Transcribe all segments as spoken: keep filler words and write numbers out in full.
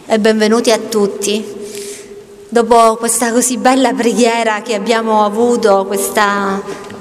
e benvenuti a tutti. Dopo questa così bella preghiera che abbiamo avuto, questa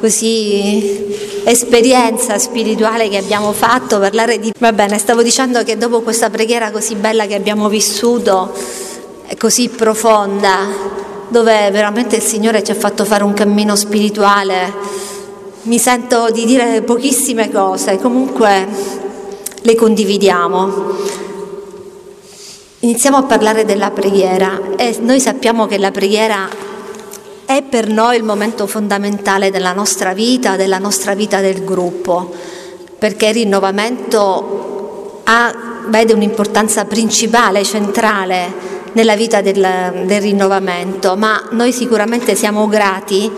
così esperienza spirituale che abbiamo fatto, parlare di... Va bene, stavo dicendo che dopo questa preghiera così bella che abbiamo vissuto, così profonda, dove veramente il Signore ci ha fatto fare un cammino spirituale, mi sento di dire pochissime cose, comunque le condividiamo. Iniziamo a parlare della preghiera e noi sappiamo che la preghiera è per noi il momento fondamentale della nostra vita, della nostra vita del gruppo, perché il rinnovamento ha, vede un'importanza principale, centrale nella vita del, del rinnovamento, ma noi sicuramente siamo grati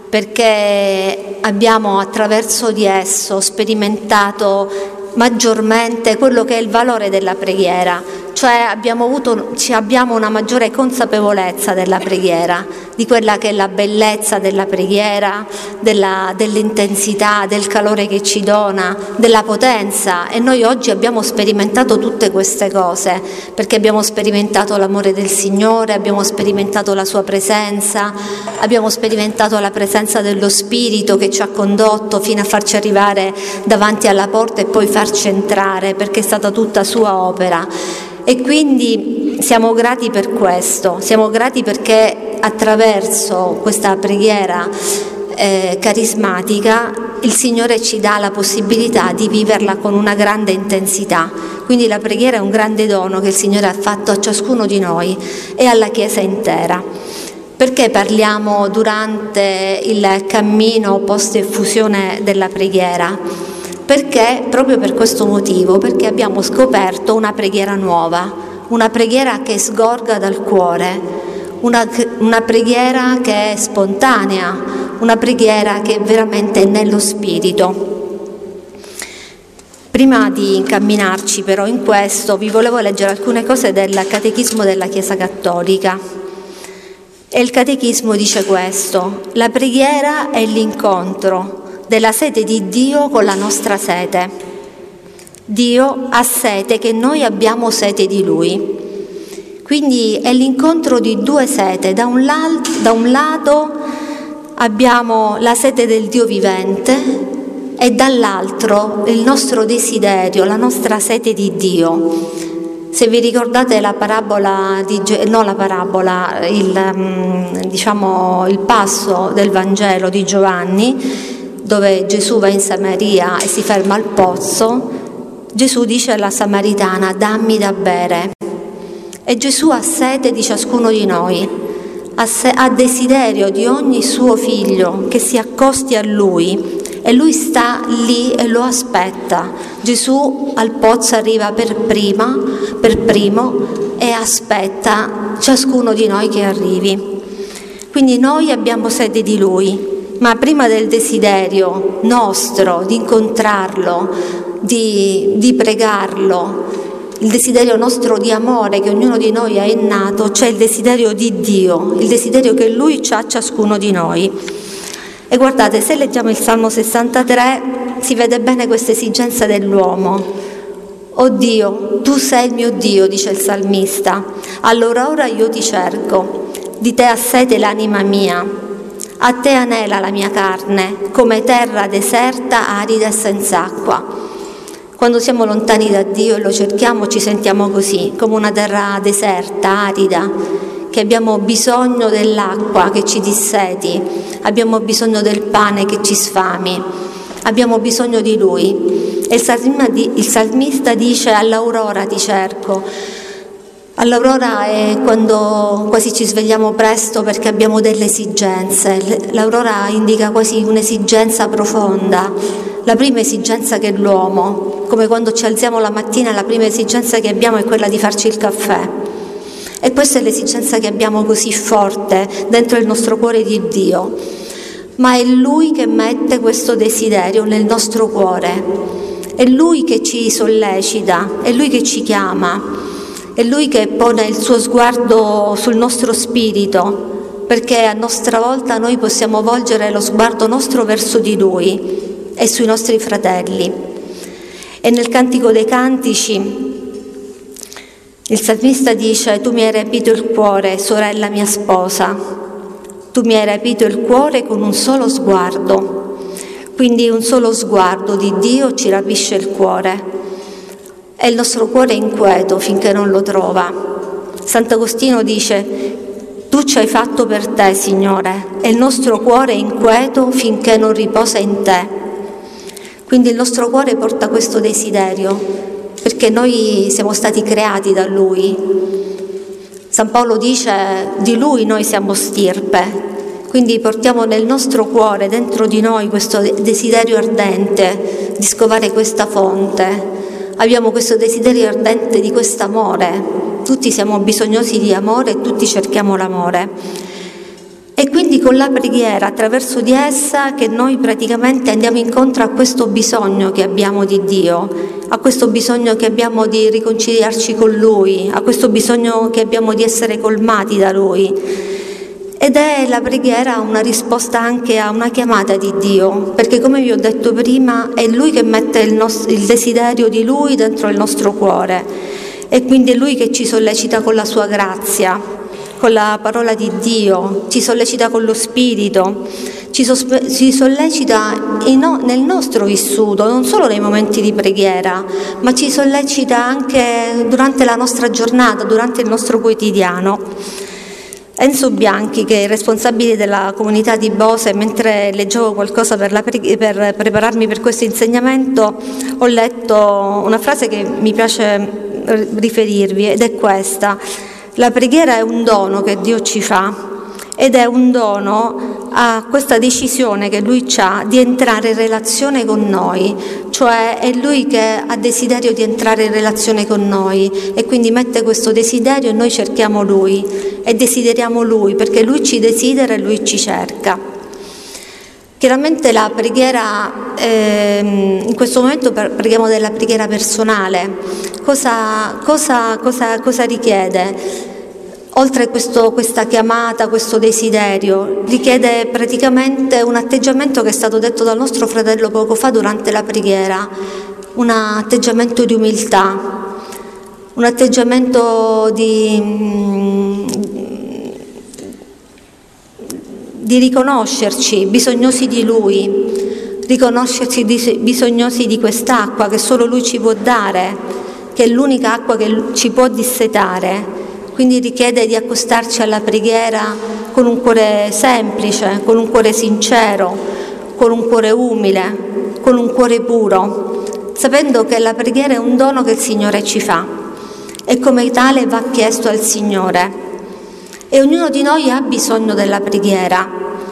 perché abbiamo attraverso di esso sperimentato maggiormente quello che è il valore della preghiera, cioè abbiamo avuto, ci abbiamo una maggiore consapevolezza della preghiera, di quella che è la bellezza della preghiera, della, dell'intensità, del calore che ci dona, della potenza, e noi oggi abbiamo sperimentato tutte queste cose, perché abbiamo sperimentato l'amore del Signore, abbiamo sperimentato la Sua presenza, abbiamo sperimentato la presenza dello Spirito che ci ha condotto fino a farci arrivare davanti alla porta e poi farci entrare, perché è stata tutta Sua opera. E quindi siamo grati per questo, siamo grati perché attraverso questa preghiera eh, carismatica il Signore ci dà la possibilità di viverla con una grande intensità. Quindi la preghiera è un grande dono che il Signore ha fatto a ciascuno di noi e alla Chiesa intera. Perché parliamo durante il cammino post-effusione della preghiera? Perché, proprio per questo motivo, perché abbiamo scoperto una preghiera nuova, una preghiera che sgorga dal cuore, una, una preghiera che è spontanea, una preghiera che è veramente nello spirito. Prima di incamminarci però in questo, vi volevo leggere alcune cose del Catechismo della Chiesa Cattolica. E il Catechismo dice questo: la preghiera è l'incontro della sete di Dio con la nostra sete. Dio ha sete che noi abbiamo sete di Lui. Quindi è l'incontro di due sete. Da un, la- da un lato abbiamo la sete del Dio vivente e dall'altro il nostro desiderio, la nostra sete di Dio. Se vi ricordate la parabola, di, no la parabola, il, diciamo, il passo del Vangelo di Giovanni, dove Gesù va in Samaria e si ferma al pozzo, Gesù dice alla Samaritana: dammi da bere. E Gesù ha sete di ciascuno di noi, ha, se- ha desiderio di ogni suo figlio che si accosti a Lui, e Lui sta lì e lo aspetta. Gesù al pozzo arriva per prima, per primo, e aspetta ciascuno di noi che arrivi. Quindi noi abbiamo sete di Lui. Ma prima del desiderio nostro di incontrarlo, di, di pregarlo, il desiderio nostro di amore che ognuno di noi ha innato, c'è il desiderio di Dio, il desiderio che Lui ha a ciascuno di noi. E guardate, se leggiamo il Salmo sessantatré si vede bene questa esigenza dell'uomo. Oh Dio, tu sei il mio Dio, dice il salmista, allora ora io ti cerco, di te ha sete l'anima mia. A te anela la mia carne, come terra deserta, arida e senza acqua. Quando siamo lontani da Dio e lo cerchiamo ci sentiamo così, come una terra deserta, arida, che abbiamo bisogno dell'acqua che ci disseti, abbiamo bisogno del pane che ci sfami, abbiamo bisogno di Lui. E il salmista dice: all'aurora ti cerco. All'aurora è quando quasi ci svegliamo presto perché abbiamo delle esigenze. L'aurora indica quasi un'esigenza profonda, la prima esigenza che è l'uomo, come quando ci alziamo la mattina la prima esigenza che abbiamo è quella di farci il caffè. E questa è l'esigenza che abbiamo così forte dentro il nostro cuore di Dio. Ma è Lui che mette questo desiderio nel nostro cuore, è Lui che ci sollecita, è Lui che ci chiama. È Lui che pone il suo sguardo sul nostro spirito, perché a nostra volta noi possiamo volgere lo sguardo nostro verso di Lui e sui nostri fratelli. E nel Cantico dei Cantici Il salmista dice: tu mi hai rapito il cuore, sorella mia sposa, tu mi hai rapito il cuore con un solo sguardo. Quindi un solo sguardo di Dio ci rapisce il cuore e il nostro cuore è inquieto finché non lo trova. Sant'Agostino dice: tu ci hai fatto per te, Signore, e il nostro cuore è inquieto finché non riposa in te. Quindi il nostro cuore porta questo desiderio, perché noi siamo stati creati da Lui. San Paolo dice: di Lui noi siamo stirpe. Quindi portiamo nel nostro cuore, dentro di noi, questo desiderio ardente di scovare questa fonte. Abbiamo questo desiderio ardente di quest'amore. Tutti siamo bisognosi di amore e tutti cerchiamo l'amore. E quindi con la preghiera, attraverso di essa, che noi praticamente andiamo incontro a questo bisogno che abbiamo di Dio, a questo bisogno che abbiamo di riconciliarci con Lui, a questo bisogno che abbiamo di essere colmati da Lui. Ed è la preghiera una risposta anche a una chiamata di Dio, perché come vi ho detto prima è Lui che mette il, nostro, il desiderio di Lui dentro il nostro cuore e quindi è Lui che ci sollecita con la Sua grazia, con la parola di Dio, ci sollecita con lo Spirito, ci, sospe- ci sollecita in, nel nostro vissuto, non solo nei momenti di preghiera, ma ci sollecita anche durante la nostra giornata, durante il nostro quotidiano. Enzo Bianchi, che è il responsabile della comunità di Bose, mentre leggevo qualcosa per, la pre- per prepararmi per questo insegnamento, ho letto una frase che mi piace riferirvi ed è questa: la preghiera è un dono che Dio ci fa ed è un dono a questa decisione che Lui ha di entrare in relazione con noi, cioè è Lui che ha desiderio di entrare in relazione con noi e quindi mette questo desiderio e noi cerchiamo Lui e desideriamo Lui perché Lui ci desidera e Lui ci cerca. Chiaramente la preghiera, ehm, in questo momento preghiamo della preghiera personale. Cosa, cosa, cosa, cosa richiede? Oltre a questo, questa chiamata, questo desiderio, richiede praticamente un atteggiamento che è stato detto dal nostro fratello poco fa durante la preghiera, un atteggiamento di umiltà, un atteggiamento di, di riconoscerci bisognosi di Lui, riconoscerci bisognosi di quest'acqua che solo Lui ci può dare, che è l'unica acqua che ci può dissetare. Quindi richiede di accostarci alla preghiera con un cuore semplice, con un cuore sincero, con un cuore umile, con un cuore puro, sapendo che la preghiera è un dono che il Signore ci fa e come tale va chiesto al Signore. E ognuno di noi ha bisogno della preghiera,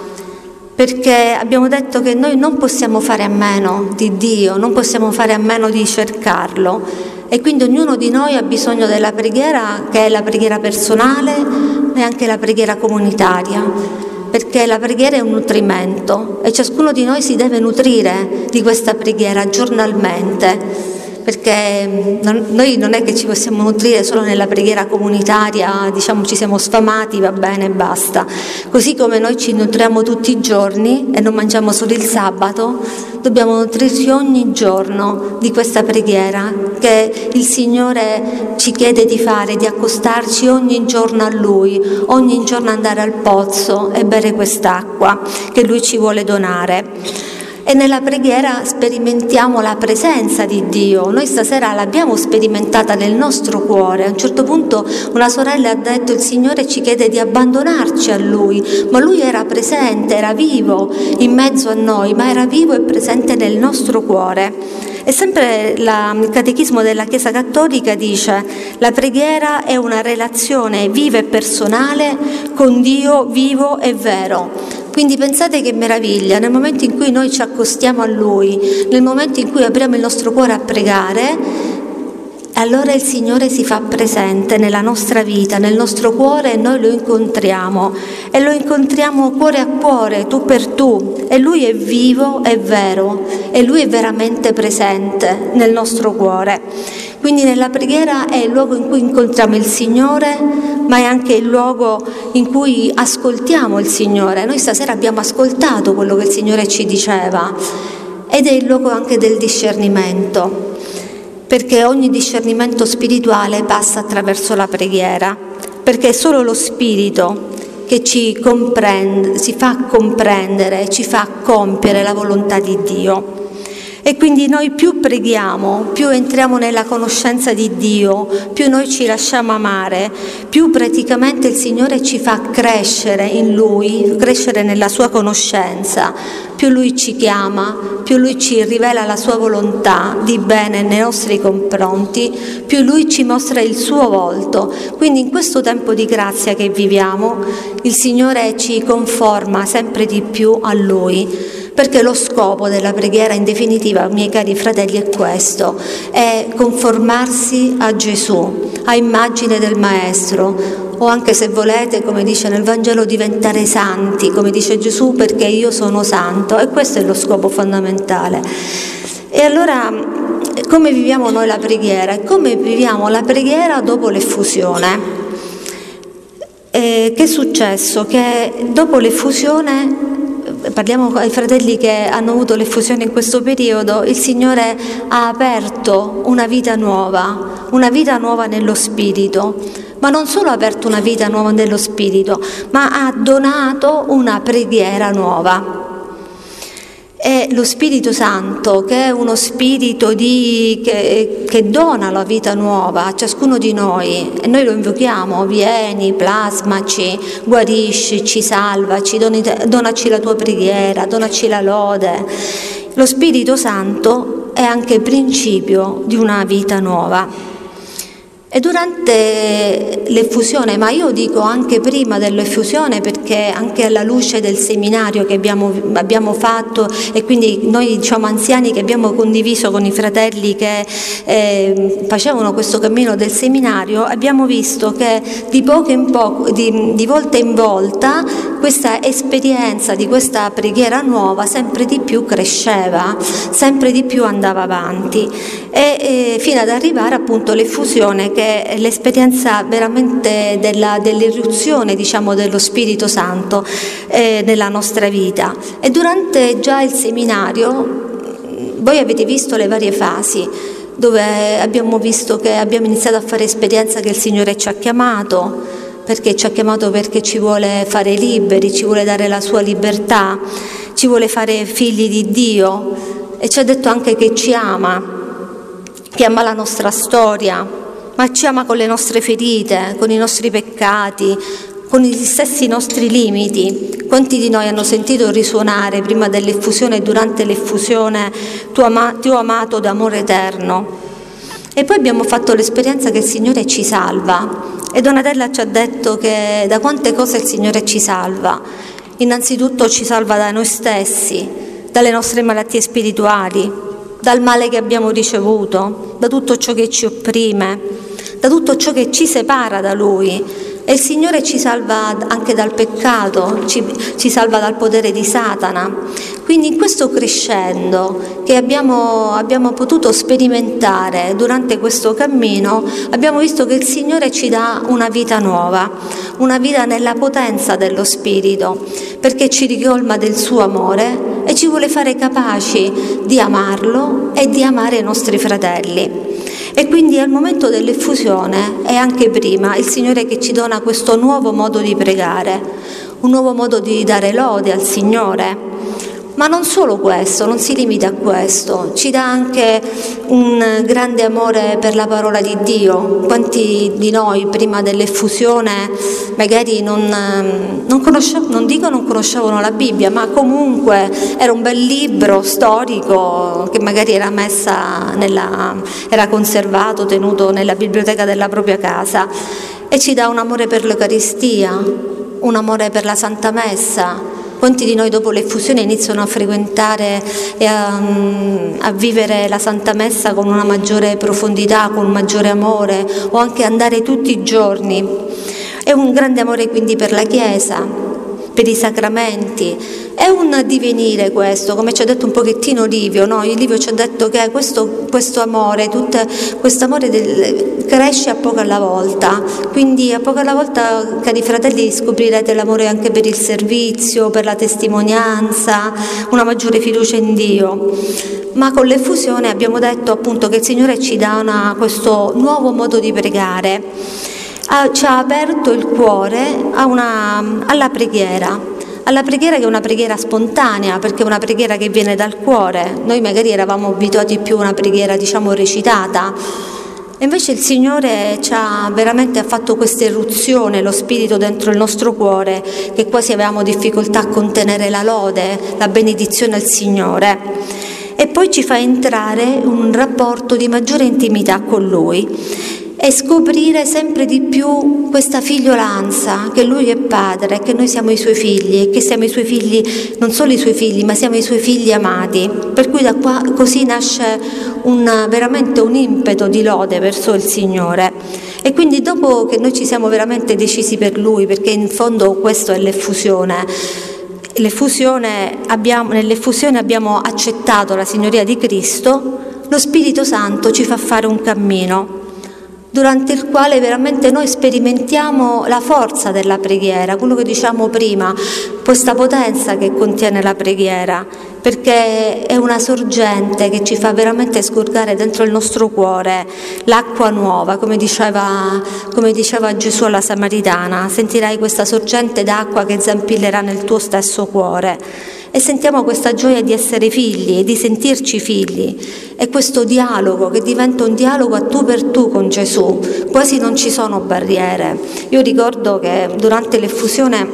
perché abbiamo detto che noi non possiamo fare a meno di Dio, non possiamo fare a meno di cercarlo. E quindi ognuno di noi ha bisogno della preghiera, che è la preghiera personale e anche la preghiera comunitaria, perché la preghiera è un nutrimento e ciascuno di noi si deve nutrire di questa preghiera giornalmente, perché noi non è che ci possiamo nutrire solo nella preghiera comunitaria, diciamo ci siamo sfamati, va bene, basta. Così come noi ci nutriamo tutti i giorni e non mangiamo solo il sabato, dobbiamo nutrirci ogni giorno di questa preghiera che il Signore ci chiede di fare, di accostarci ogni giorno a Lui, ogni giorno andare al pozzo e bere quest'acqua che Lui ci vuole donare. E nella preghiera sperimentiamo la presenza di Dio. Noi stasera l'abbiamo sperimentata nel nostro cuore. A un certo punto una sorella ha detto: il Signore ci chiede di abbandonarci a Lui, ma Lui era presente, era vivo in mezzo a noi, ma era vivo e presente nel nostro cuore. E sempre la, il Catechismo della Chiesa Cattolica dice: la preghiera è una relazione viva e personale con Dio vivo e vero. Quindi pensate che meraviglia, nel momento in cui noi ci accostiamo a Lui, nel momento in cui apriamo il nostro cuore a pregare, allora il Signore si fa presente nella nostra vita, nel nostro cuore e noi lo incontriamo. E lo incontriamo cuore a cuore, tu per tu. E Lui è vivo, è vero, e Lui è veramente presente nel nostro cuore. Quindi nella preghiera è il luogo in cui incontriamo il Signore, ma è anche il luogo in cui ascoltiamo il Signore. Noi stasera abbiamo ascoltato quello che il Signore ci diceva ed è il luogo anche del discernimento. perché ogni discernimento spirituale passa attraverso la preghiera, perché è solo lo Spirito che ci comprende, si fa comprendere, ci fa compiere la volontà di Dio. E quindi noi più preghiamo, più entriamo nella conoscenza di Dio, più noi ci lasciamo amare, più praticamente il Signore ci fa crescere in Lui, crescere nella sua conoscenza, più Lui ci chiama, più Lui ci rivela la sua volontà di bene nei nostri confronti, più Lui ci mostra il suo volto. Quindi in questo tempo di grazia che viviamo, il Signore ci conforma sempre di più a Lui. Perché lo scopo della preghiera, in definitiva, miei cari fratelli, è questo, è conformarsi a Gesù, a immagine del Maestro, o anche se volete, come dice nel Vangelo, diventare santi, come dice Gesù, perché io sono santo, e questo è lo scopo fondamentale. E allora, come viviamo noi la preghiera? E come viviamo la preghiera dopo l'effusione? E che è successo? Che dopo l'effusione, parliamo ai fratelli che hanno avuto l'effusione in questo periodo, il Signore ha aperto una vita nuova, una vita nuova nello Spirito, ma non solo ha aperto una vita nuova nello Spirito, ma ha donato una preghiera nuova. È lo Spirito Santo, che è uno spirito di, che, che dona la vita nuova a ciascuno di noi, e noi lo invochiamo: vieni, plasmaci, guarisci, ci salvaci, doni, donaci la tua preghiera, donaci la lode. Lo Spirito Santo è anche principio di una vita nuova. E durante l'effusione, ma io dico anche prima dell'effusione, perché anche alla luce del seminario che abbiamo, abbiamo fatto, e quindi noi, diciamo, anziani che abbiamo condiviso con i fratelli che eh, facevano questo cammino del seminario, abbiamo visto che di poco in poco, di, di volta in volta, questa esperienza di questa preghiera nuova sempre di più cresceva, sempre di più andava avanti, e, e fino ad arrivare appunto all'effusione, che è l'esperienza veramente della, dell'irruzione, diciamo, dello Spirito Santo eh, nella nostra vita. E durante già il seminario voi avete visto le varie fasi, dove abbiamo visto che abbiamo iniziato a fare esperienza che il Signore ci ha chiamato, perché ci ha chiamato perché ci vuole fare liberi, ci vuole dare la sua libertà, ci vuole fare figli di Dio, e ci ha detto anche che ci ama, che ama la nostra storia, ma ci ama con le nostre ferite, con i nostri peccati, con gli stessi nostri limiti. Quanti di noi hanno sentito risuonare prima dell'effusione e durante l'effusione: tu ho amato d'amore eterno? E poi abbiamo fatto l'esperienza che il Signore ci salva, e Donatella ci ha detto che da quante cose il Signore ci salva. Innanzitutto ci salva da noi stessi, dalle nostre malattie spirituali, dal male che abbiamo ricevuto, da tutto ciò che ci opprime, da tutto ciò che ci separa da Lui. E il Signore ci salva anche dal peccato, ci, ci salva dal potere di Satana. Quindi in questo crescendo che abbiamo, abbiamo potuto sperimentare durante questo cammino, abbiamo visto che il Signore ci dà una vita nuova, una vita nella potenza dello Spirito, perché ci ricolma del suo amore e ci vuole fare capaci di amarlo e di amare i nostri fratelli. E quindi al momento dell'effusione, e anche prima, il Signore che ci dona questo nuovo modo di pregare, un nuovo modo di dare lode al Signore. Ma non solo questo, non si limita a questo, ci dà anche un grande amore per la parola di Dio. Quanti di noi prima dell'effusione magari non, non conoscevano, non dico non conoscevano la Bibbia, ma comunque era un bel libro storico che magari era messa nella, era conservato, tenuto nella biblioteca della propria casa, e ci dà un amore per l'Eucaristia, un amore per la Santa Messa. Quanti di noi dopo l'effusione iniziano a frequentare e a, a vivere la Santa Messa con una maggiore profondità, con un maggiore amore, o anche andare tutti i giorni. È un grande amore quindi per la Chiesa, per i sacramenti. È un divenire questo, come ci ha detto un pochettino Livio, no? Livio ci ha detto che questo, questo amore, questo amore del, cresce a poco alla volta, quindi a poco alla volta, cari fratelli, scoprirete l'amore anche per il servizio, per la testimonianza, una maggiore fiducia in Dio. Ma con l'effusione abbiamo detto appunto che il Signore ci dà una, questo nuovo modo di pregare, ha, ci ha aperto il cuore a una, alla preghiera. alla preghiera che è una preghiera spontanea, perché è una preghiera che viene dal cuore. Noi magari eravamo abituati più a una preghiera, diciamo, recitata, e invece il Signore ci ha veramente fatto questa eruzione, lo Spirito dentro il nostro cuore, che quasi avevamo difficoltà a contenere la lode, la benedizione al Signore, e poi ci fa entrare in un rapporto di maggiore intimità con Lui e scoprire sempre di più questa figliolanza, che Lui è Padre, che noi siamo i Suoi figli, e che siamo i Suoi figli, non solo i Suoi figli, ma siamo i Suoi figli amati. Per cui da qua così nasce un, veramente un impeto di lode verso il Signore. E quindi dopo che noi ci siamo veramente decisi per Lui, perché in fondo questo è l'effusione, l'effusione abbiamo, nell'effusione abbiamo accettato la Signoria di Cristo, lo Spirito Santo ci fa fare un cammino durante il quale veramente noi sperimentiamo la forza della preghiera, quello che diciamo prima, questa potenza che contiene la preghiera, perché è una sorgente che ci fa veramente sgorgare dentro il nostro cuore l'acqua nuova, come diceva, come diceva Gesù alla Samaritana: sentirai questa sorgente d'acqua che zampillerà nel tuo stesso cuore. E sentiamo questa gioia di essere figli e di sentirci figli, e questo dialogo che diventa un dialogo a tu per tu con Gesù, quasi non ci sono barriere. Io ricordo che durante l'effusione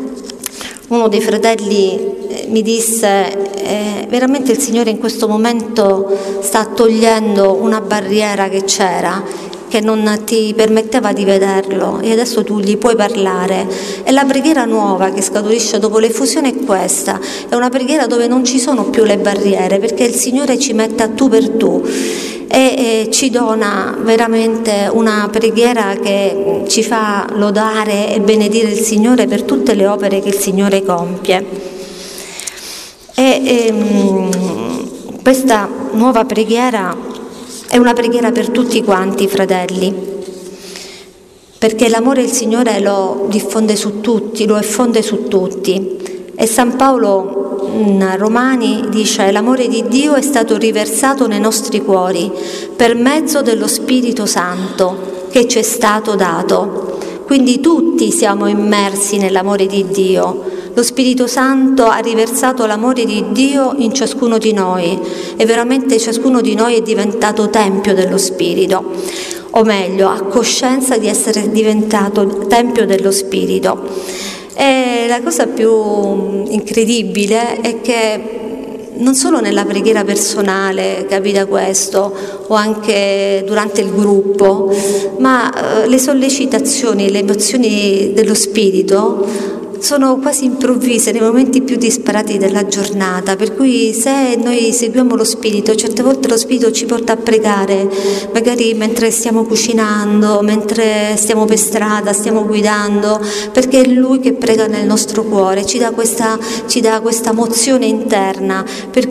uno dei fratelli mi disse eh, veramente il Signore in questo momento sta togliendo una barriera che c'era, che non ti permetteva di vederlo, e adesso tu gli puoi parlare. E la preghiera nuova che scaturisce dopo l'effusione è questa, è una preghiera dove non ci sono più le barriere, perché il Signore ci mette a tu per tu e, e ci dona veramente una preghiera che ci fa lodare e benedire il Signore per tutte le opere che il Signore compie. E, e questa nuova preghiera è una preghiera per tutti quanti, fratelli, perché l'amore del Signore lo diffonde su tutti, lo effonde su tutti. E San Paolo in Romani dice: l'amore di Dio è stato riversato nei nostri cuori per mezzo dello Spirito Santo che ci è stato dato. Quindi tutti siamo immersi nell'amore di Dio. Lo Spirito Santo ha riversato l'amore di Dio in ciascuno di noi, e veramente ciascuno di noi è diventato tempio dello Spirito, o meglio, ha coscienza di essere diventato tempio dello Spirito. E la cosa più incredibile è che non solo nella preghiera personale capita questo, o anche durante il gruppo, ma le sollecitazioni, le emozioni dello Spirito sono quasi improvvise nei momenti più disparati della giornata, per cui se noi seguiamo lo Spirito, certe volte lo Spirito ci porta a pregare, magari mentre stiamo cucinando, mentre stiamo per strada, stiamo guidando, perché è Lui che prega nel nostro cuore, ci dà questa, ci dà questa mozione interna, per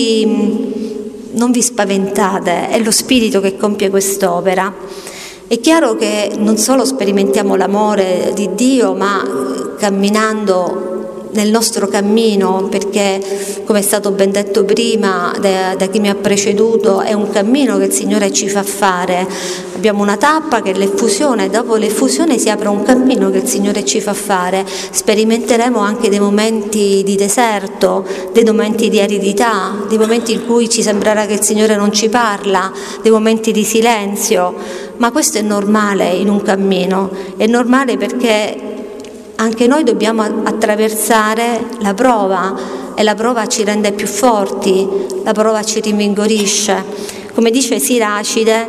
cui non vi spaventate, è lo Spirito che compie quest'opera. È chiaro che non solo sperimentiamo l'amore di Dio, ma camminando nel nostro cammino, perché come è stato ben detto prima da, da chi mi ha preceduto, è un cammino che il Signore ci fa fare. Abbiamo una tappa che è l'effusione, dopo l'effusione si apre un cammino che il Signore ci fa fare. Sperimenteremo anche dei momenti di deserto, dei momenti di aridità, dei momenti in cui ci sembrerà che il Signore non ci parla, dei momenti di silenzio, ma questo è normale in un cammino, è normale perché anche noi dobbiamo attraversare la prova, e la prova ci rende più forti, la prova ci rinvigorisce. Come dice Siracide,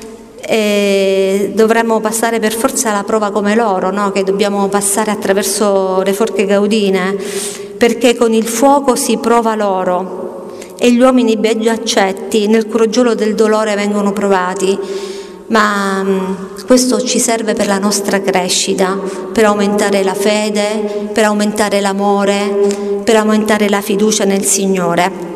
eh, dovremmo passare per forza la prova come loro, no? Che dobbiamo passare attraverso le forche gaudine, perché con il fuoco si prova l'oro e gli uomini beggiacetti nel crogiolo del dolore vengono provati. ma questo ci serve per la nostra crescita, per aumentare la fede, per aumentare l'amore, per aumentare la fiducia nel Signore.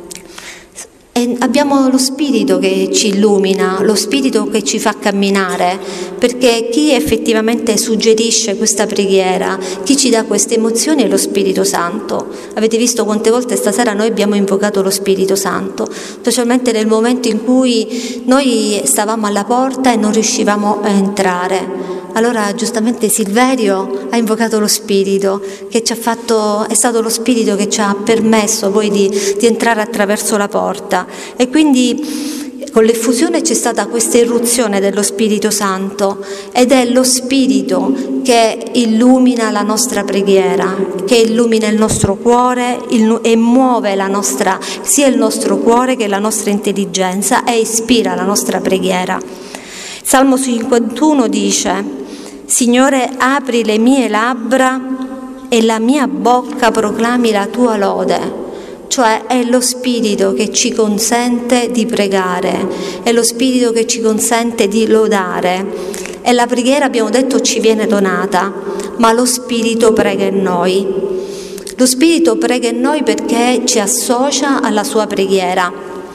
E abbiamo lo Spirito che ci illumina, lo Spirito che ci fa camminare, perché chi effettivamente suggerisce questa preghiera, chi ci dà queste emozioni è lo Spirito Santo. Avete visto quante volte stasera noi abbiamo invocato lo Spirito Santo, specialmente nel momento in cui noi stavamo alla porta e non riuscivamo a entrare. Allora giustamente Silverio ha invocato lo Spirito, che ci ha fatto, è stato lo Spirito che ci ha permesso poi di, di entrare attraverso la porta. E quindi con l'effusione c'è stata questa irruzione dello Spirito Santo, ed è lo Spirito che illumina la nostra preghiera, che illumina il nostro cuore il, e muove la nostra, sia il nostro cuore che la nostra intelligenza, e ispira la nostra preghiera. Salmo cinquantuno dice: Signore, apri le mie labbra e la mia bocca proclami la tua lode. Cioè è lo Spirito che ci consente di pregare, è lo Spirito che ci consente di lodare. E la preghiera, abbiamo detto, ci viene donata, ma lo Spirito prega in noi. Lo Spirito prega in noi perché ci associa alla sua preghiera.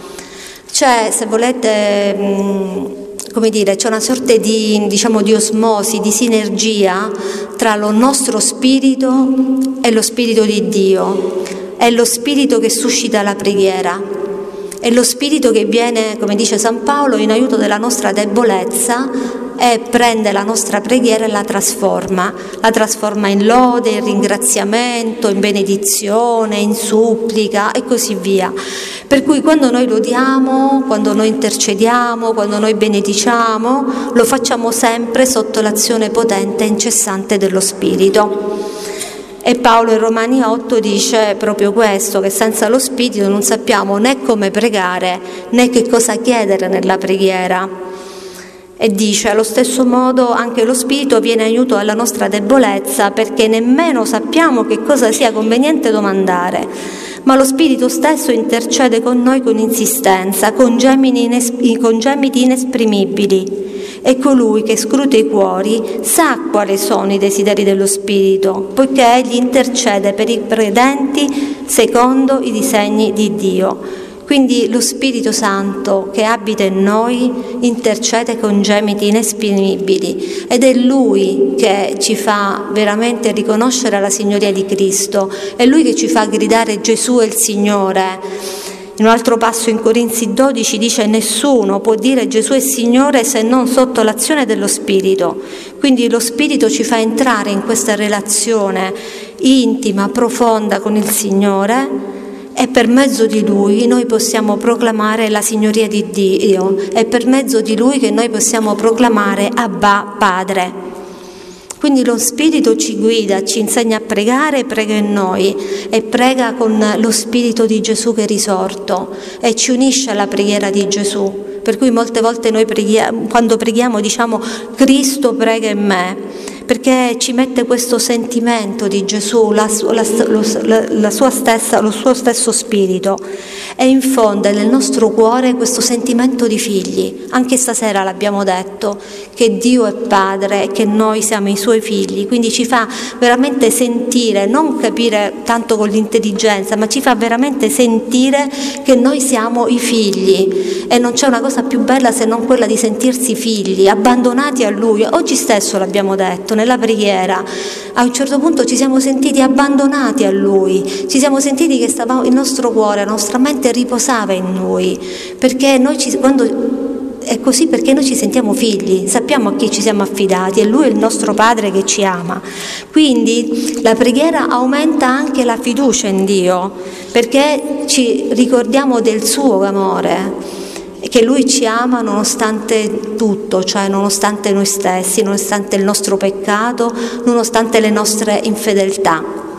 Cioè, se volete, come dire, c'è una sorta di, diciamo, di osmosi, di sinergia tra lo nostro spirito e lo Spirito di Dio. È lo Spirito che suscita la preghiera, è lo Spirito che viene, come dice San Paolo, in aiuto della nostra debolezza, e prende la nostra preghiera e la trasforma, la trasforma in lode, in ringraziamento, in benedizione, in supplica e così via. Per cui quando noi lodiamo, quando noi intercediamo, quando noi benediciamo, lo facciamo sempre sotto l'azione potente e incessante dello Spirito. E Paolo in Romani otto dice proprio questo, che senza lo Spirito non sappiamo né come pregare né che cosa chiedere nella preghiera. E dice: allo stesso modo anche lo Spirito viene aiuto alla nostra debolezza, perché nemmeno sappiamo che cosa sia conveniente domandare, ma lo Spirito stesso intercede con noi con insistenza, con gemiti, ines- con gemiti inesprimibili. E colui che scruta i cuori sa quali sono i desideri dello Spirito, poiché egli intercede per i credenti secondo i disegni di Dio. Quindi lo Spirito Santo che abita in noi intercede con gemiti inesprimibili, ed è Lui che ci fa veramente riconoscere la Signoria di Cristo, è Lui che ci fa gridare Gesù è il Signore. In un altro passo in Corinzi dodici dice: nessuno può dire Gesù è Signore se non sotto l'azione dello Spirito. Quindi lo Spirito ci fa entrare in questa relazione intima, profonda con il Signore, e per mezzo di Lui noi possiamo proclamare la Signoria di Dio, è per mezzo di Lui che noi possiamo proclamare Abba Padre. Quindi lo Spirito ci guida, ci insegna a pregare, prega in noi, e prega con lo Spirito di Gesù che è risorto, e ci unisce alla preghiera di Gesù. Per cui molte volte noi preghiamo, quando preghiamo diciamo Cristo prega in me, perché ci mette questo sentimento di Gesù, la, la, la, la sua stessa, lo suo stesso spirito, e infonde nel nostro cuore questo sentimento di figli. Anche stasera l'abbiamo detto, che Dio è Padre e che noi siamo i Suoi figli, quindi ci fa veramente sentire, non capire tanto con l'intelligenza, ma ci fa veramente sentire che noi siamo i figli, e non c'è una cosa più bella se non quella di sentirsi figli, abbandonati a Lui. Oggi stesso l'abbiamo detto nella preghiera, a un certo punto ci siamo sentiti abbandonati a Lui, ci siamo sentiti che stavamo, il nostro cuore, la nostra mente riposava in Lui, perché noi ci, quando è così, perché noi ci sentiamo figli, sappiamo a chi ci siamo affidati, e Lui è il nostro Padre che ci ama. Quindi la preghiera aumenta anche la fiducia in Dio, perché ci ricordiamo del suo amore, che Lui ci ama nonostante tutto, cioè nonostante noi stessi, nonostante il nostro peccato, nonostante le nostre infedeltà.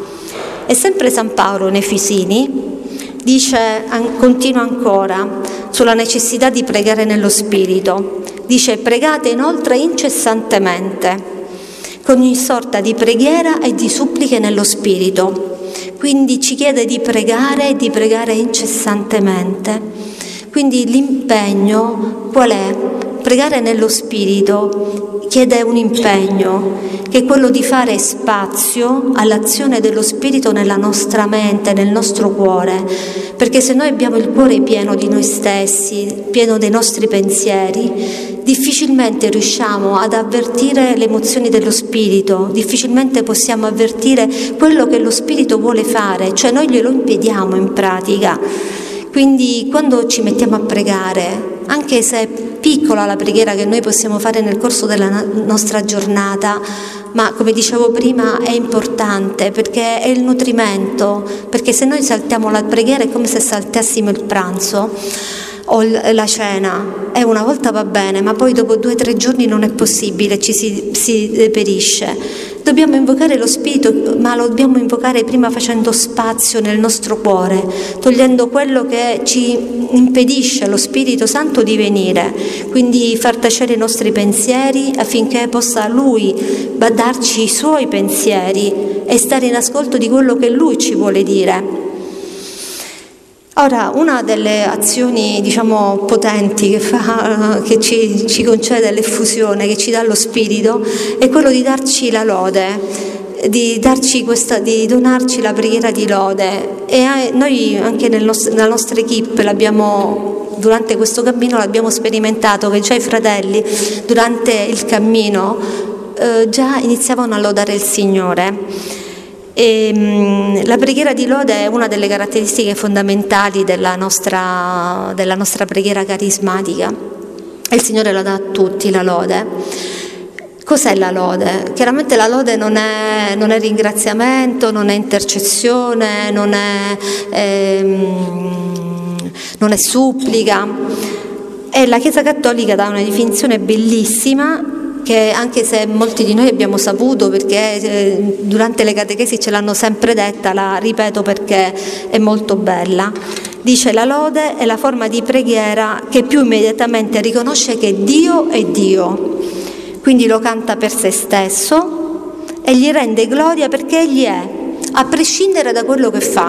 E sempre San Paolo nei Efesini dice, continua ancora sulla necessità di pregare nello Spirito, dice: pregate inoltre incessantemente con ogni sorta di preghiera e di suppliche nello Spirito. Quindi ci chiede di pregare e di pregare incessantemente. Quindi l'impegno qual è? pregare nello Spirito chiede un impegno, che è quello di fare spazio all'azione dello Spirito nella nostra mente, nel nostro cuore, perché se noi abbiamo il cuore pieno di noi stessi, pieno dei nostri pensieri, difficilmente riusciamo ad avvertire le emozioni dello Spirito, difficilmente possiamo avvertire quello che lo Spirito vuole fare, cioè noi glielo impediamo in pratica. Quindi quando ci mettiamo a pregare, anche se è piccola la preghiera che noi possiamo fare nel corso della nostra giornata, ma come dicevo prima è importante perché è il nutrimento, perché se noi saltiamo la preghiera è come se saltassimo il pranzo o la cena, e una volta va bene, ma poi dopo due o tre giorni non è possibile, ci si, si deperisce. Dobbiamo invocare lo Spirito, ma lo dobbiamo invocare prima facendo spazio nel nostro cuore, togliendo quello che ci impedisce allo Spirito Santo di venire, quindi far tacere i nostri pensieri affinché possa Lui darci i Suoi pensieri e stare in ascolto di quello che Lui ci vuole dire. Ora, una delle azioni, diciamo, potenti che, fa, che ci, ci concede l'effusione, che ci dà lo Spirito, è quello di darci la lode, di, darci questa, di donarci la preghiera di lode. E noi anche nel nostro, nella nostra equipe l'abbiamo, durante questo cammino l'abbiamo sperimentato, che già i fratelli durante il cammino eh, già iniziavano a lodare il Signore. E, mh, la preghiera di lode è una delle caratteristiche fondamentali della nostra, della nostra preghiera carismatica, e il Signore la dà a tutti la lode. Cos'è la lode? Chiaramente la lode non è, non è ringraziamento, non è intercessione, non è, ehm, non è supplica, e la Chiesa Cattolica dà una definizione bellissima, che anche se molti di noi abbiamo saputo, perché eh, durante le catechesi ce l'hanno sempre detta, la ripeto perché è molto bella. Dice: la lode è la forma di preghiera che più immediatamente riconosce che Dio è Dio, quindi lo canta per se stesso e gli rende gloria perché Egli è, a prescindere da quello che fa.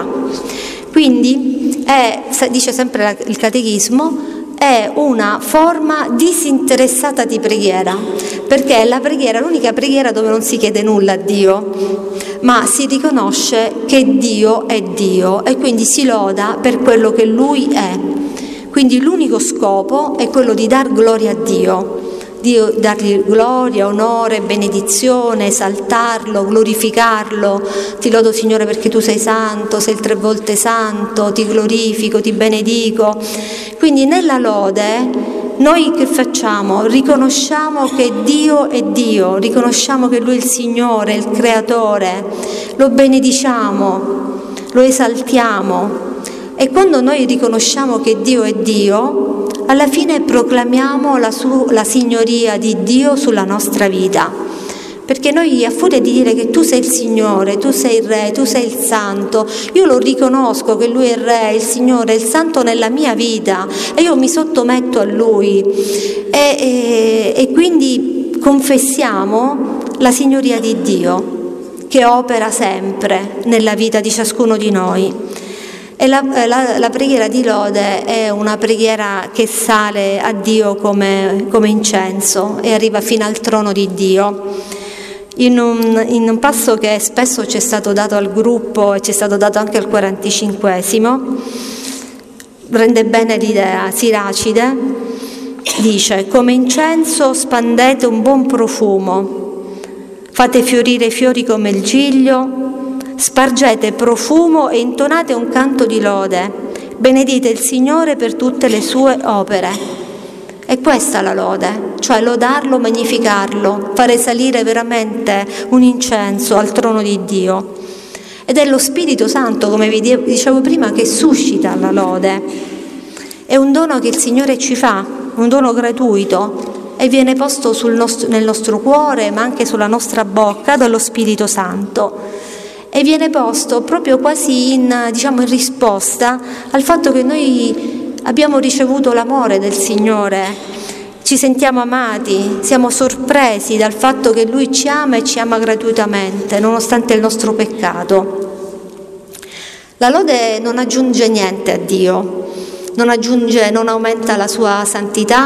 Quindi è, dice sempre il Catechismo, è una forma disinteressata di preghiera, perché la preghiera è l'unica preghiera dove non si chiede nulla a Dio, ma si riconosce che Dio è Dio e quindi si loda per quello che Lui è. Quindi l'unico scopo è quello di dar gloria a Dio, Dio, dargli gloria, onore, benedizione, esaltarlo, glorificarlo. Ti lodo, Signore, perché tu sei santo, sei tre volte santo, ti glorifico, ti benedico. Quindi nella lode noi che facciamo? Riconosciamo che Dio è Dio, riconosciamo che Lui è il Signore, il Creatore, lo benediciamo, lo esaltiamo. E quando noi riconosciamo che Dio è Dio, alla fine proclamiamo la, su, la signoria di Dio sulla nostra vita, perché noi, a furia di dire che tu sei il Signore, tu sei il Re, tu sei il Santo, io lo riconosco che Lui è il Re, il Signore, il Santo nella mia vita, e io mi sottometto a Lui e, e, e quindi confessiamo la signoria di Dio che opera sempre nella vita di ciascuno di noi. E la, la, la preghiera di lode è una preghiera che sale a Dio come, come incenso e arriva fino al trono di Dio. In un, in un passo che spesso ci è stato dato al gruppo e ci è stato dato anche al quarantacinquesimo, rende bene l'idea. Siracide dice: come incenso spandete un buon profumo, fate fiorire i fiori come il giglio, spargete profumo e intonate un canto di lode, benedite il Signore per tutte le sue opere. È questa la lode, cioè lodarlo, magnificarlo, fare salire veramente un incenso al trono di Dio. Ed è lo Spirito Santo, come vi dicevo prima, che suscita la lode. È un dono che il Signore ci fa, un dono gratuito, e viene posto sul nostro, nel nostro cuore, ma anche sulla nostra bocca dallo Spirito Santo. E viene posto proprio quasi in, diciamo, in risposta al fatto che noi abbiamo ricevuto l'amore del Signore, ci sentiamo amati, siamo sorpresi dal fatto che Lui ci ama e ci ama gratuitamente, nonostante il nostro peccato. La lode non aggiunge niente a Dio, non aggiunge, non aumenta la sua santità,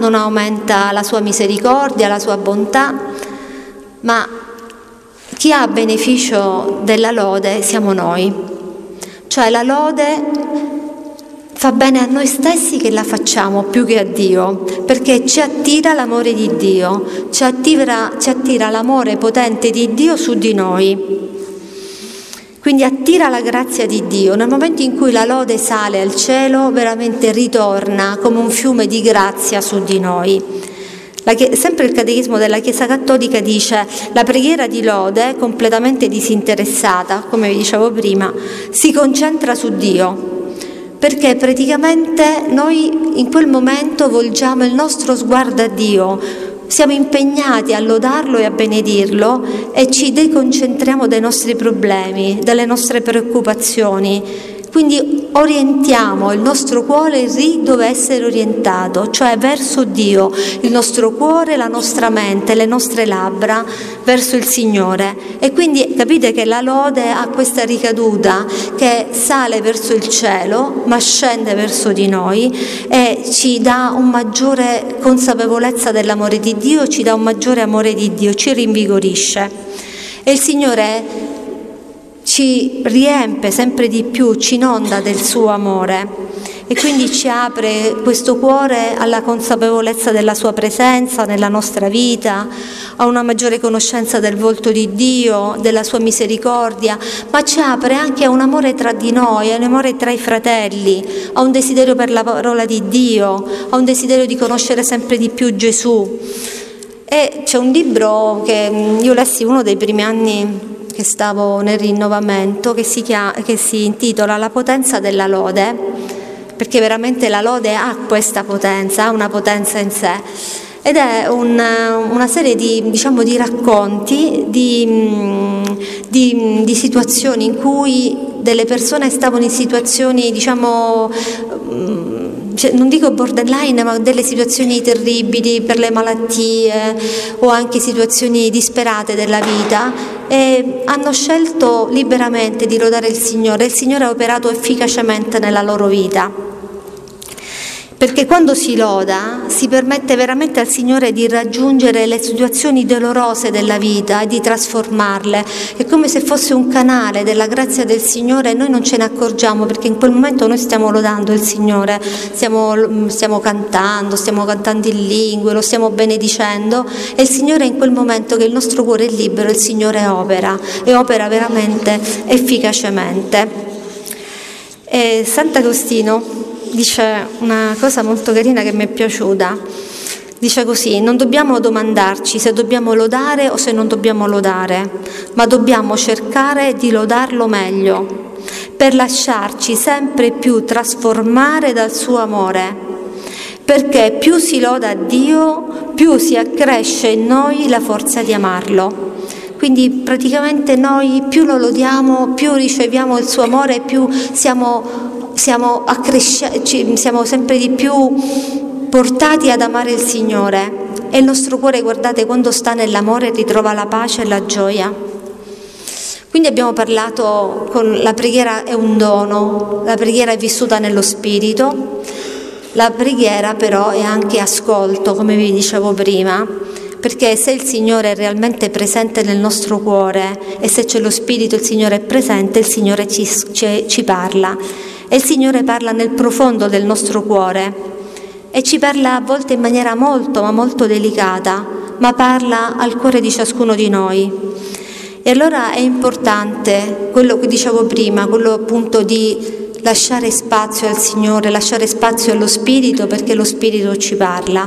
non aumenta la sua misericordia, la sua bontà, ma chi ha beneficio della lode siamo noi. Cioè la lode fa bene a noi stessi che la facciamo più che a Dio, perché ci attira l'amore di Dio, ci attira, ci attira l'amore potente di Dio su di noi. Quindi attira la grazia di Dio. Nel momento in cui la lode sale al cielo, veramente ritorna come un fiume di grazia su di noi. La, sempre il Catechismo della Chiesa Cattolica dice: la preghiera di lode, completamente disinteressata, come vi dicevo prima, si concentra su Dio. Perché praticamente noi in quel momento volgiamo il nostro sguardo a Dio, siamo impegnati a lodarlo e a benedirlo e ci deconcentriamo dai nostri problemi, dalle nostre preoccupazioni. Quindi orientiamo il nostro cuore lì dove essere orientato, cioè verso Dio, il nostro cuore, la nostra mente, le nostre labbra verso il Signore. E quindi capite che la lode ha questa ricaduta che sale verso il cielo, ma scende verso di noi e ci dà un maggiore consapevolezza dell'amore di Dio, ci dà un maggiore amore di Dio, ci rinvigorisce. E il Signore ci riempie sempre di più, ci inonda del suo amore e quindi ci apre questo cuore alla consapevolezza della sua presenza nella nostra vita, a una maggiore conoscenza del volto di Dio, della sua misericordia, ma ci apre anche a un amore tra di noi, a un amore tra i fratelli, a un desiderio per la parola di Dio, a un desiderio di conoscere sempre di più Gesù. E c'è un libro che io lessi uno dei primi anni che stavo nel rinnovamento, che si, chiama, che si intitola La potenza della lode, perché veramente la lode ha questa potenza, ha una potenza in sé, ed è un, una serie di, diciamo, di racconti di, di, di situazioni in cui delle persone stavano in situazioni, diciamo, non dico borderline, ma delle situazioni terribili per le malattie o anche situazioni disperate della vita, e hanno scelto liberamente di lodare il Signore. Il Signore ha operato efficacemente nella loro vita, perché quando si loda si permette veramente al Signore di raggiungere le situazioni dolorose della vita e di trasformarle. È come se fosse un canale della grazia del Signore e noi non ce ne accorgiamo, perché in quel momento noi stiamo lodando il Signore, stiamo, stiamo cantando, stiamo cantando in lingue, lo stiamo benedicendo, e il Signore in quel momento che il nostro cuore è libero, il Signore opera e opera veramente efficacemente. E Sant'Agostino dice una cosa molto carina che mi è piaciuta. Dice così: non dobbiamo domandarci se dobbiamo lodare o se non dobbiamo lodare, ma dobbiamo cercare di lodarlo meglio, per lasciarci sempre più trasformare dal suo amore, perché più si loda Dio, più si accresce in noi la forza di amarlo. Quindi praticamente noi più lo lodiamo, più riceviamo il suo amore, più siamo Siamo, accresci- siamo sempre di più portati ad amare il Signore, e il nostro cuore, guardate, quando sta nell'amore ritrova la pace e la gioia. Quindi abbiamo parlato con la preghiera è un dono, la preghiera è vissuta nello Spirito, la preghiera però è anche ascolto, come vi dicevo prima, perché se il Signore è realmente presente nel nostro cuore e se c'è lo Spirito, il Signore è presente, il Signore ci, ci, ci parla. E il Signore parla nel profondo del nostro cuore e ci parla a volte in maniera molto ma molto delicata, ma parla al cuore di ciascuno di noi. E allora è importante quello che dicevo prima, quello appunto di lasciare spazio al Signore, lasciare spazio allo Spirito, perché lo Spirito ci parla.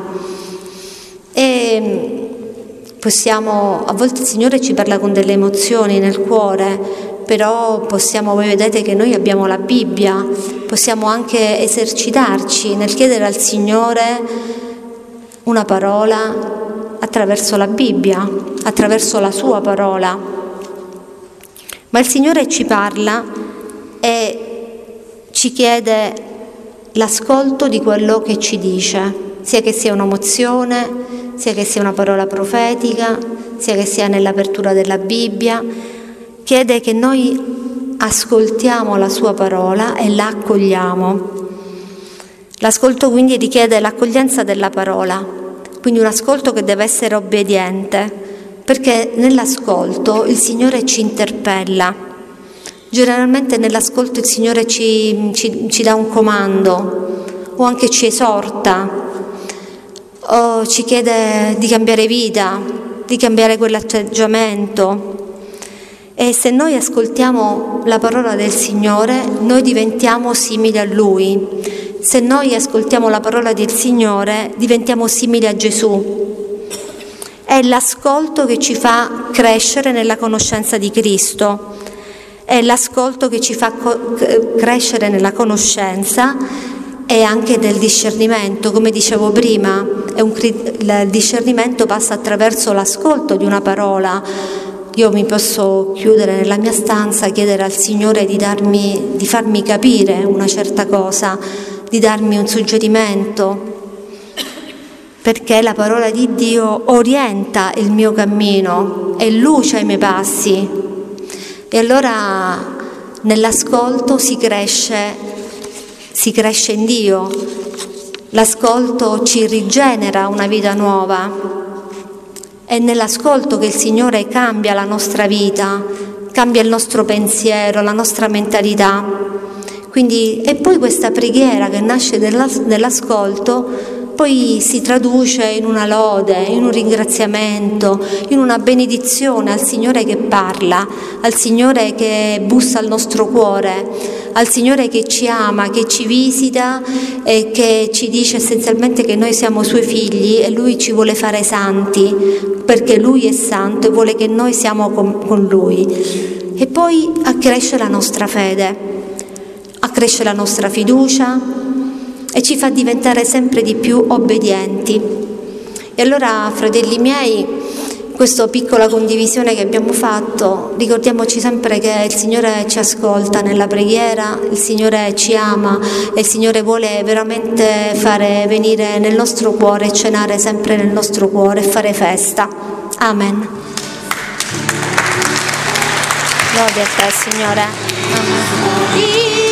E possiamo, a volte il Signore ci parla con delle emozioni nel cuore, però possiamo, voi vedete che noi abbiamo la Bibbia, possiamo anche esercitarci nel chiedere al Signore una parola attraverso la Bibbia, attraverso la sua parola. Ma il Signore ci parla e ci chiede l'ascolto di quello che ci dice, sia che sia un'emozione, sia che sia una parola profetica, sia che sia nell'apertura della Bibbia. Chiede che noi ascoltiamo la sua parola e la accogliamo. L'ascolto quindi richiede l'accoglienza della parola, quindi un ascolto che deve essere obbediente, perché nell'ascolto il Signore ci interpella. Generalmente nell'ascolto il Signore ci, ci, ci dà un comando o anche ci esorta o ci chiede di cambiare vita, di cambiare quell'atteggiamento. E se noi ascoltiamo la parola del Signore, noi diventiamo simili a Lui. Se noi ascoltiamo la parola del Signore, diventiamo simili a Gesù. È l'ascolto che ci fa crescere nella conoscenza di Cristo. È l'ascolto che ci fa co- crescere nella conoscenza e anche nel discernimento. Come dicevo prima, è un, il discernimento passa attraverso l'ascolto di una parola. Io mi posso chiudere nella mia stanza, chiedere al Signore di, darmi, di farmi capire una certa cosa, di darmi un suggerimento, perché la parola di Dio orienta il mio cammino, è luce ai miei passi. E allora nell'ascolto si cresce, si cresce in Dio. L'ascolto ci rigenera una vita nuova. È nell'ascolto che il Signore cambia la nostra vita, cambia il nostro pensiero, la nostra mentalità. Quindi, e poi questa preghiera che nasce nell'ascolto poi si traduce in una lode, in un ringraziamento, in una benedizione al Signore che parla, al Signore che bussa al nostro cuore, al Signore che ci ama, che ci visita e che ci dice essenzialmente che noi siamo Suoi figli e Lui ci vuole fare santi, perché Lui è santo e vuole che noi siamo con, con Lui. E poi accresce la nostra fede, accresce la nostra fiducia e ci fa diventare sempre di più obbedienti. E allora, fratelli miei, questa piccola condivisione che abbiamo fatto, ricordiamoci sempre che il Signore ci ascolta nella preghiera, il Signore ci ama e il Signore vuole veramente fare venire nel nostro cuore e cenare sempre nel nostro cuore e fare festa. Amen. Gloria a te, Signore. Amen.